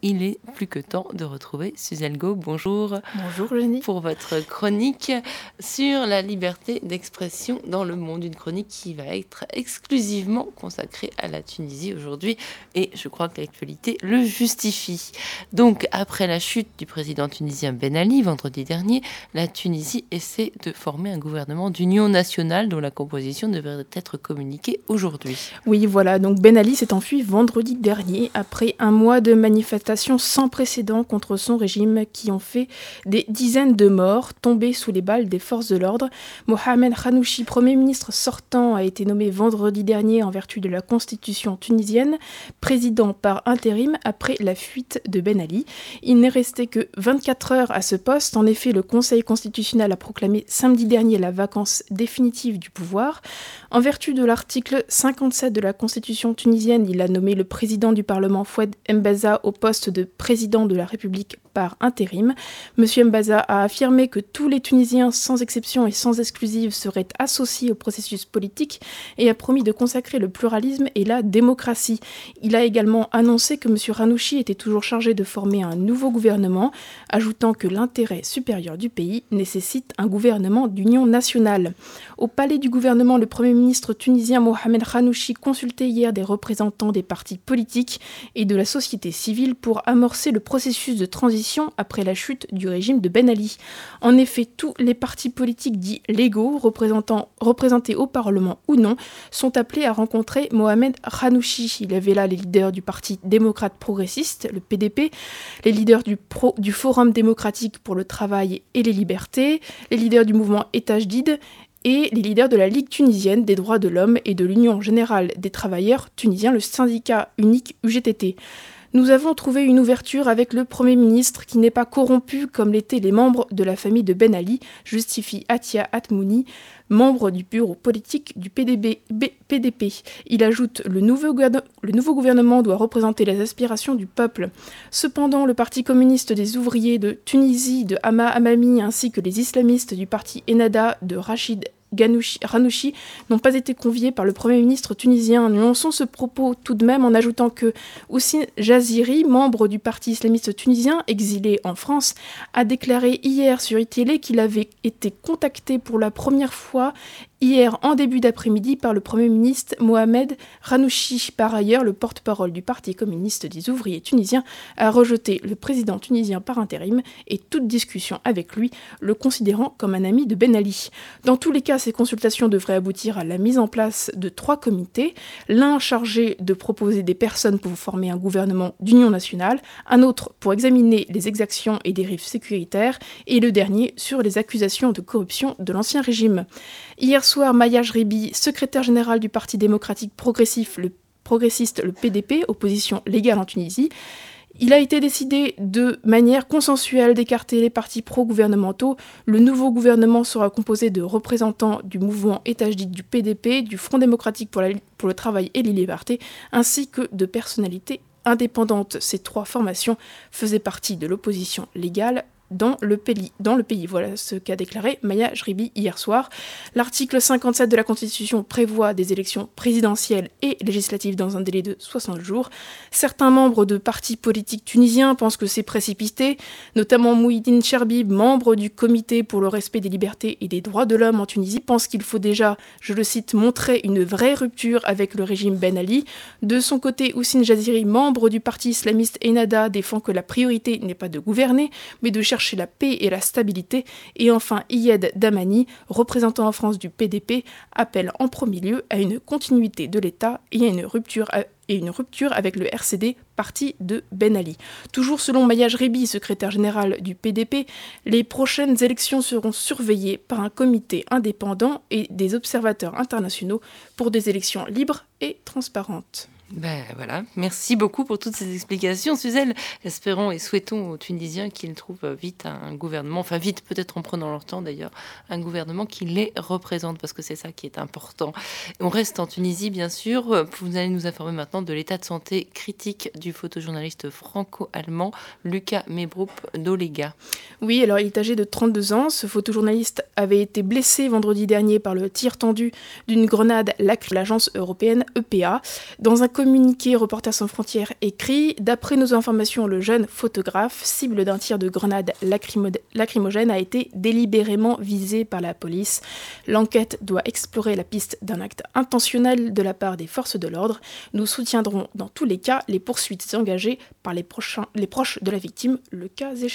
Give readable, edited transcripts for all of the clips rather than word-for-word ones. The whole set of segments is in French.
il est plus que temps de retrouver Suzelle Gau. Bonjour. Bonjour Jenny. Pour votre chronique sur la liberté d'expression dans le monde. Une chronique qui va être exclusivement consacrée à la Tunisie aujourd'hui. Et je crois que l'actualité le justifie. Donc, après la chute du président tunisien Ben Ali, vendredi dernier, la Tunisie essaie de former un gouvernement d'union nationale dont la composition devrait être communiquée aujourd'hui. Oui, voilà, donc Ben Ali s'est enfui vendredi dernier après un mois de manifestations sans précédent contre son régime qui ont fait des dizaines de morts tombés sous les balles des forces de l'ordre. Mohamed Khanouchi, Premier ministre sortant, a été nommé vendredi dernier en vertu de la constitution tunisienne, président par intérim après la fuite de Ben Ali. Il n'est resté que 24 heures à ce poste. En effet, le Conseil constitutionnel a proclamé samedi dernier la vacance définitive du pouvoir. En vertu de l'article 57 de la Constitution tunisienne, il a nommé le président du Parlement Fouad M'Baza au poste de président de la République par intérim. Monsieur M'Baza a affirmé que tous les Tunisiens, sans exception et sans exclusive, seraient associés au processus politique et a promis de consacrer le pluralisme et la démocratie. Il a également annoncé que monsieur Khanouchi était toujours chargé de former un nouveau gouvernement, ajoutant que l'intérêt supérieur du pays nécessite un gouvernement d'union nationale. Au palais du gouvernement, le Premier ministre tunisien Mohamed Khanouchi consultait hier des représentants des partis politiques et de la société civile pour amorcer le processus de transition après la chute du régime de Ben Ali. En effet, tous les partis politiques dits légaux, représentés au Parlement ou non, sont appelés à rencontrer Mohamed Khanouchi. Il y avait là les leaders du Parti démocrate progressiste, le PDP, les leaders du Forum démocratique pour le travail et les libertés, les leaders du mouvement État Jdid et les leaders de la Ligue tunisienne des droits de l'homme et de l'Union générale des travailleurs tunisiens, le syndicat unique UGTT. Nous avons trouvé une ouverture avec le Premier ministre qui n'est pas corrompu comme l'étaient les membres de la famille de Ben Ali, justifie Atia Atmouni, membre du bureau politique du PDP. Il ajoute le nouveau gouvernement doit représenter les aspirations du peuple. Cependant, le Parti communiste des ouvriers de Tunisie, de Hama Amami, ainsi que les islamistes du parti Ennahda de Rachid Ghannouchi n'ont pas été conviés par le Premier ministre tunisien. Nuançons ce propos tout de même en ajoutant que Houssine Jaziri, membre du parti islamiste tunisien, exilé en France, a déclaré hier sur iTélé qu'il avait été contacté pour la première fois hier en début d'après-midi par le Premier ministre Mohamed Khanouchi. Par ailleurs, le porte-parole du Parti communiste des ouvriers tunisiens a rejeté le président tunisien par intérim et toute discussion avec lui, le considérant comme un ami de Ben Ali. Dans tous les cas, ces consultations devraient aboutir à la mise en place de 3 comités, l'un chargé de proposer des personnes pour former un gouvernement d'union nationale, un autre pour examiner les exactions et dérives sécuritaires, et le dernier sur les accusations de corruption de l'ancien régime. Hier soir, Maya Jribi, secrétaire générale du Parti démocratique progressiste, le PDP, opposition légale en Tunisie, il a été décidé de manière consensuelle d'écarter les partis pro-gouvernementaux. Le nouveau gouvernement sera composé de représentants du mouvement État Jdid du PDP, du Front démocratique pour le travail et les libertés, ainsi que de personnalités indépendantes. Ces 3 formations faisaient partie de l'opposition légale dans le pays. Voilà ce qu'a déclaré Maya Jribi hier soir. L'article 57 de la Constitution prévoit des élections présidentielles et législatives dans un délai de 60 jours. Certains membres de partis politiques tunisiens pensent que c'est précipité, notamment Mouhidine Cherbib, membre du Comité pour le respect des libertés et des droits de l'homme en Tunisie, pense qu'il faut déjà, je le cite, montrer une vraie rupture avec le régime Ben Ali. De son côté, Houssine Jaziri, membre du parti islamiste Ennahda, défend que la priorité n'est pas de gouverner, mais de chercher la paix et la stabilité. Et enfin, Iyed Damani, représentant en France du PDP, appelle en premier lieu à une continuité de l'État et à une rupture avec le RCD, parti de Ben Ali. Toujours selon Maya Jribi, secrétaire générale du PDP, les prochaines élections seront surveillées par un comité indépendant et des observateurs internationaux pour des élections libres et transparentes. Ben voilà, merci beaucoup pour toutes ces explications, Suzelle. Espérons et souhaitons aux Tunisiens qu'ils trouvent vite un gouvernement, enfin vite peut-être en prenant leur temps d'ailleurs, un gouvernement qui les représente parce que c'est ça qui est important. On reste en Tunisie bien sûr. Vous allez nous informer maintenant de l'état de santé critique du photojournaliste franco-allemand Lucas Mebroup d'Olega. Oui, alors il est âgé de 32 ans. Ce photojournaliste avait été blessé vendredi dernier par le tir tendu d'une grenade LACRE, l'agence européenne EPA, dans un communiqué, Reporters sans frontières écrit « D'après nos informations, le jeune photographe, cible d'un tir de grenade lacrymogène, a été délibérément visé par la police. L'enquête doit explorer la piste d'un acte intentionnel de la part des forces de l'ordre. Nous soutiendrons dans tous les cas les poursuites engagées par les proches de la victime, le cas échéant. »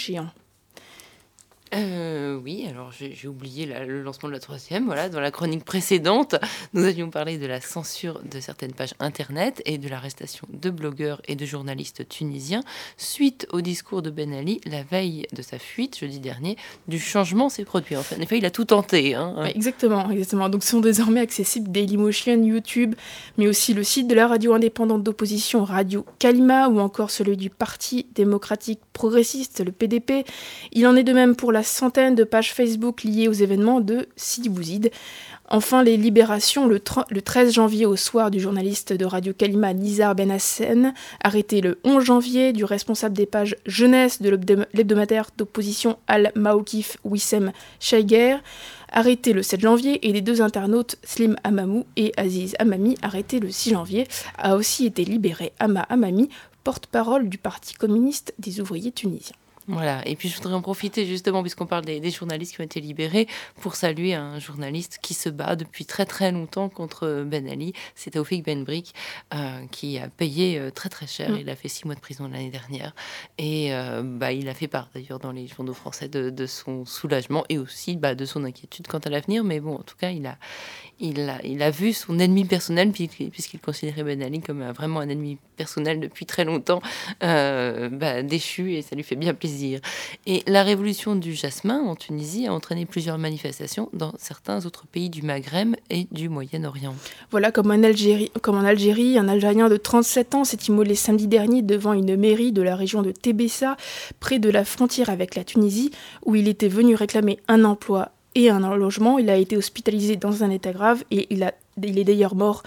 Oui, alors j'ai oublié le lancement de la troisième. Voilà, dans la chronique précédente, nous avions parlé de la censure de certaines pages internet et de l'arrestation de blogueurs et de journalistes tunisiens suite au discours de Ben Ali la veille de sa fuite, jeudi dernier. Du changement s'est produit. En effet, il a tout tenté. Ouais, exactement. Donc, sont désormais accessibles Dailymotion, YouTube, mais aussi le site de la radio indépendante d'opposition Radio Kalima ou encore celui du Parti démocratique progressiste, le PDP. Il en est de même pour la centaine de pages Facebook liées aux événements de Sidi Bouzid. Enfin, les libérations, le 13 janvier au soir du journaliste de Radio Kalima Nizar Ben Hassen, arrêté le 11 janvier du responsable des pages jeunesse de l'hebdomadaire d'opposition Al-Mawkif Wissem Chaiger, arrêté le 7 janvier, et les deux internautes Slim Amamou et Aziz Amami, arrêtés le 6 janvier, a aussi été libéré Ama Amami, porte-parole du Parti communiste des ouvriers tunisiens. Voilà, et puis je voudrais en profiter justement, puisqu'on parle des journalistes qui ont été libérés, pour saluer un journaliste qui se bat depuis très très longtemps contre Ben Ali. C'est Taoufik Ben Brik, qui a payé très très cher. Il a fait 6 mois de prison l'année dernière. Et il a fait part d'ailleurs dans les journaux français de son soulagement et aussi de son inquiétude quant à l'avenir. Mais bon, en tout cas, il a vu son ennemi personnel, puisqu'il considérait Ben Ali comme vraiment un ennemi personnel depuis très longtemps, déchu, et ça lui fait bien plaisir. Et la révolution du jasmin en Tunisie a entraîné plusieurs manifestations dans certains autres pays du Maghreb et du Moyen-Orient. Voilà, comme en Algérie, un Algérien de 37 ans s'est immolé samedi dernier devant une mairie de la région de Tébessa, près de la frontière avec la Tunisie, où il était venu réclamer un emploi et un logement. Il a été hospitalisé dans un état grave et il est d'ailleurs mort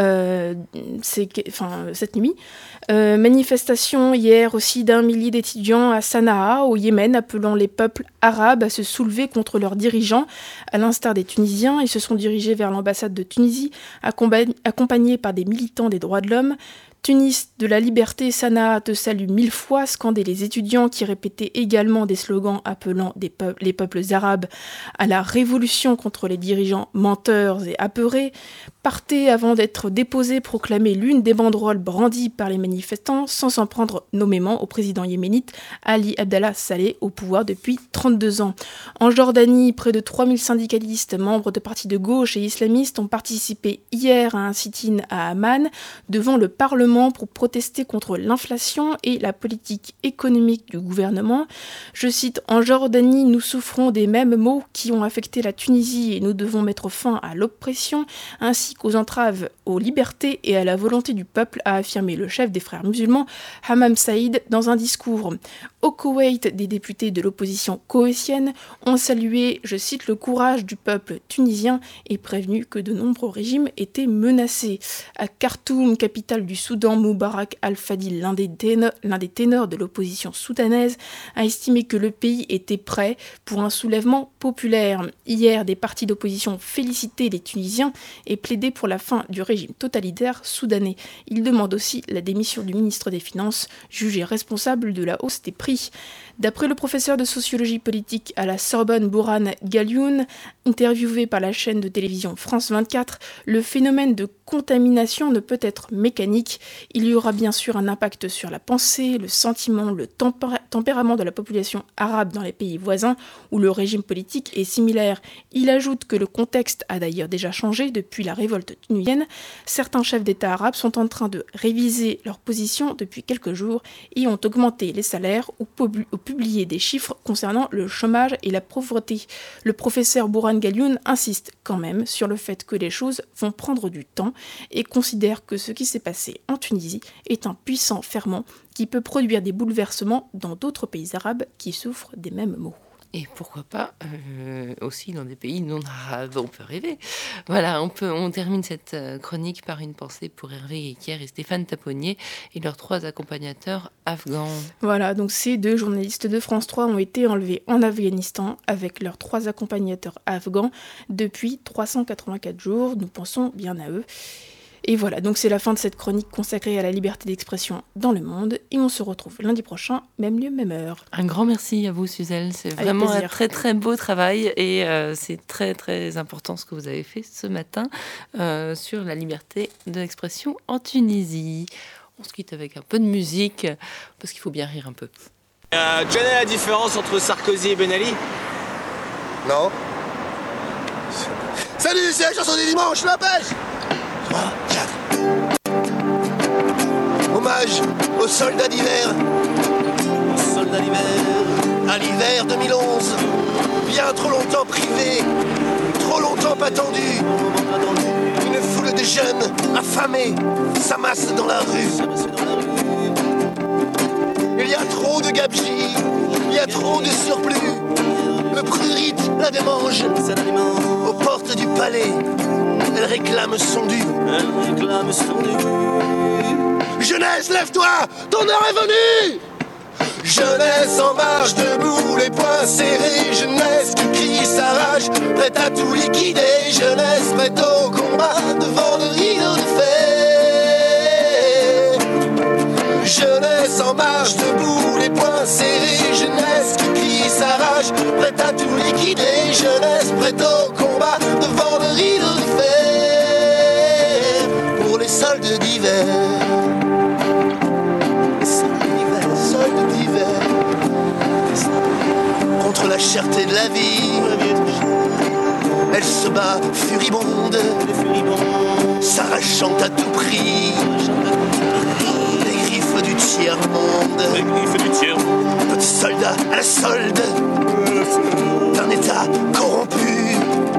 cette nuit. Manifestation hier aussi d'1 millier d'étudiants à Sanaa, au Yémen, appelant les peuples arabes à se soulever contre leurs dirigeants. À l'instar des Tunisiens, ils se sont dirigés vers l'ambassade de Tunisie, accompagnés par des militants des droits de l'homme. Tunis de la liberté, Sanaa te salue 1000 fois, scandaient les étudiants qui répétaient également des slogans appelant les peuples arabes à la révolution contre les dirigeants menteurs et apeurés. Partez avant d'être déposés, proclamait l'une des banderoles brandies par les manifestants, sans s'en prendre nommément au président yéménite Ali Abdallah Saleh, au pouvoir depuis 32 ans. En Jordanie, près de 3000 syndicalistes, membres de partis de gauche et islamistes, ont participé hier à un sit-in à Amman, devant le Parlement, pour protester contre l'inflation et la politique économique du gouvernement. Je cite, « En Jordanie, nous souffrons des mêmes maux qui ont affecté la Tunisie et nous devons mettre fin à l'oppression ainsi qu'aux entraves aux libertés et à la volonté du peuple », a affirmé le chef des frères musulmans, Hammam Saïd, dans un discours. Au Koweït, des députés de l'opposition koweïtienne ont salué, je cite, « le courage du peuple tunisien et prévenu que de nombreux régimes étaient menacés ». À Khartoum, capitale du Soudan, Moubarak Al-Fadil, l'un des ténors de l'opposition soudanaise, a estimé que le pays était prêt pour un soulèvement populaire. Hier, des partis d'opposition félicitaient les Tunisiens et plaidaient pour la fin du régime totalitaire soudanais. Ils demandent aussi la démission du ministre des Finances, jugé responsable de la hausse des prix. D'après le professeur de sociologie politique à la Sorbonne, Bourhan Galioun, interviewé par la chaîne de télévision France 24, le phénomène de contamination ne peut être mécanique. Il y aura bien sûr un impact sur la pensée, le sentiment, le tempérament de la population arabe dans les pays voisins où le régime politique est similaire. Il ajoute que le contexte a d'ailleurs déjà changé depuis la révolte tunisienne. Certains chefs d'État arabes sont en train de réviser leur position depuis quelques jours et ont augmenté les salaires ou publié des chiffres concernant le chômage et la pauvreté. Le professeur Bourhan Galioun insiste quand même sur le fait que les choses vont prendre du temps et considère que ce qui s'est passé en Tunisie est un puissant ferment qui peut produire des bouleversements dans d'autres pays arabes qui souffrent des mêmes maux. Et pourquoi pas aussi dans des pays non arabes, on peut rêver. Voilà, on termine cette chronique par une pensée pour Hervé Guéquière et Stéphane Taponnier et leurs 3 accompagnateurs afghans. Voilà, donc ces 2 journalistes de France 3 ont été enlevés en Afghanistan avec leurs 3 accompagnateurs afghans depuis 384 jours. Nous pensons bien à eux. Et voilà, donc c'est la fin de cette chronique consacrée à la liberté d'expression dans le monde. Et on se retrouve lundi prochain, même lieu, même heure. Un grand merci à vous, Suzelle. C'est Avec vraiment plaisir. un très très beau travail et c'est très très important ce que vous avez fait ce matin sur la liberté d'expression en Tunisie. On se quitte avec un peu de musique parce qu'il faut bien rire un peu. Tu connais la différence entre Sarkozy et Ben Ali? Non. Salut, c'est la chanson du dimanche, la pêche. 3, 4. Hommage aux soldats d'hiver. Aux soldats d'hiver. À l'hiver 2011. Bien trop longtemps privé. Trop longtemps attendu. Une foule de jeunes affamés s'amasse dans la rue. Il y a trop de gabegies. Il y a trop de surplus. Le prurite la démange. Aux portes du palais, elle réclame son dû. Jeunesse, lève-toi, ton heure est venue. Jeunesse en marche, debout, les poings serrés. Jeunesse qui crie sa rage, prête à tout liquider. Jeunesse prête au combat, devant le rideau de fer. Jeunesse en marche, debout, les poings serrés. Jeunesse qui crie sa rage, prête à tout liquider. Jeunesse prête au combat, devant le rideau de fer. Pour les soldes d'hiver. Soldes d'hiver. Contre la cherté de la vie, elle se bat furibonde, s'arrachant à tout prix les griffes du tiers-monde. Petit soldat à la solde d'un état corrompu.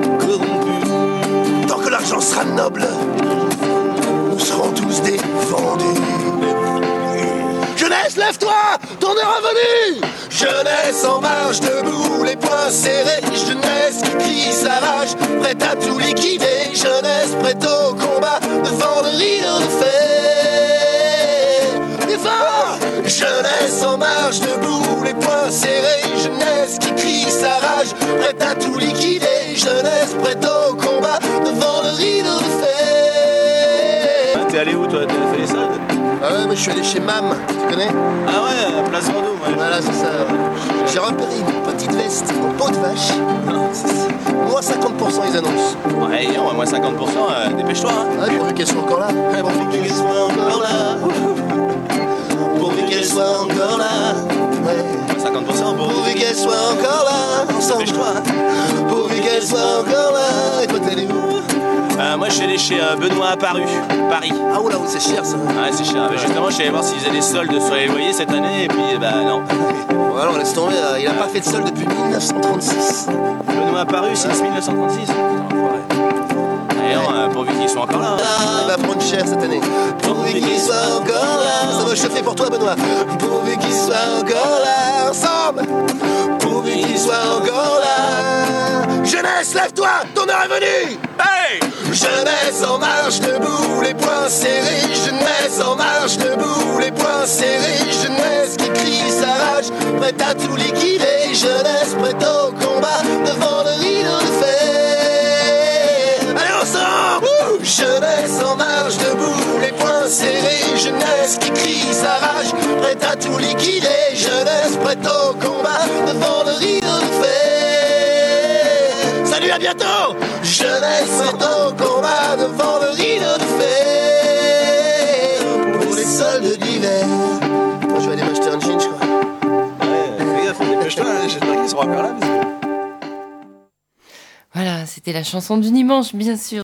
Tant que l'argent sera noble, nous serons tous défendus. Jeunesse, lève-toi, ton heure est venue. Jeunesse en marche, debout, les poings serrés. Jeunesse qui crie sa rage, prête à tout liquider. Jeunesse prête au combat, devant le rideau de fer. Et fort. Jeunesse en marche, debout, les poings serrés. Jeunesse qui crie sa rage, prête à tout liquider. Jeunesse prête au combat, devant le rideau de fer. T'es allé où toi? T'as fait les soldes? Ah ouais, mais je suis allé chez Mam, tu connais? Ah ouais, place Vendôme. Ouais. Voilà, c'est ça. J'ai repéré une petite veste en peau de vache. Moins 50% ils annoncent. Ouais, non, moins 50%, dépêche-toi. Hein. Ah, pourvu qu'elle soit encore là. Pourvu qu'elle soit encore là. Pourvu qu'elle soit encore là. Ouais. Moins 50%, Pourvu qu'elle soit encore là. Ensemble. dépêche-toi. Hein. Pourvu qu'elle soit encore là. Et toi, t'es allé où? Moi, je suis allé chez Benoît à Paris. Ah, oula, c'est cher ça. Ouais, c'est cher. Mais justement, je suis allé voir s'ils faisaient des soldes sur les loyers cette année, et puis, non. Bon, alors laisse tomber, il a pas fait de solde depuis 1936. Benoît à Paris, c'est 1936. Et non, pourvu qu'ils soient encore là. Il va prendre cher cette année. Pourvu qu'il soit encore là. Ça va chauffer pour toi, Benoît. Pourvu qu'il soit encore là. Ensemble. Pourvu qu'il soit encore là. Jeunesse, lève-toi, ton heure est venue. Hey! Jeunesse en marche, debout, les poings serrés. Jeunesse en marche, debout, les poings serrés. Jeunesse qui crie sa rage, prête à tout liquider. Jeunesse prête au combat, devant le rideau de fer. Allez ensemble. Jeunesse en marche, debout, les poings serrés. Jeunesse qui crie sa rage, prête à tout liquider. Jeunesse prête au combat, devant le rideau de fer. Salut, à bientôt. Jeunesse prête au combat, devant le rideau de fer. Pour les soldes d'hiver. Moi, je vais aller m'acheter un jean, je crois. Ouais, fais gaffe, dépêche-toi, j'espère qu'ils seront encore là. Voilà, c'était la chanson du dimanche, bien sûr.